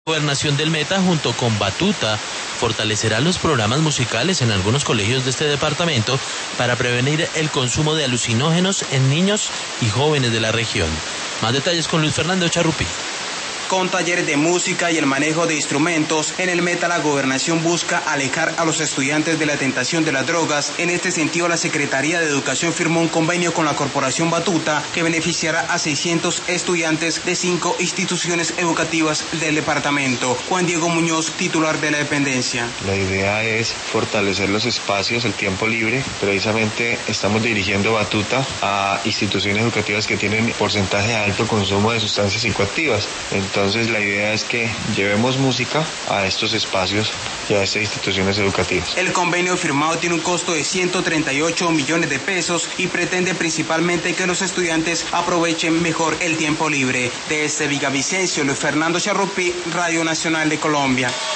Gobernación del Meta, junto con Batuta, fortalecerá los programas musicales en algunos colegios de este departamento para prevenir el consumo de alucinógenos en niños y jóvenes de la región. Más detalles con Luis Fernando Charrupi. Con talleres de música y el manejo de instrumentos, en el Meta la gobernación busca alejar a los estudiantes de la tentación de las drogas. En este sentido, la Secretaría de Educación firmó un convenio con la Corporación Batuta que beneficiará a 600 estudiantes de 5 instituciones educativas del departamento. Juan Diego Muñoz, titular de la dependencia. La idea es fortalecer los espacios, el tiempo libre. Precisamente estamos dirigiendo Batuta a instituciones educativas que tienen porcentaje de alto consumo de sustancias psicoactivas. Entonces la idea es que llevemos música a estos espacios y a estas instituciones educativas. El convenio firmado tiene un costo de 138 millones de pesos y pretende principalmente que los estudiantes aprovechen mejor el tiempo libre. Desde Villavicencio, Luis Fernando Charrupi, Radio Nacional de Colombia.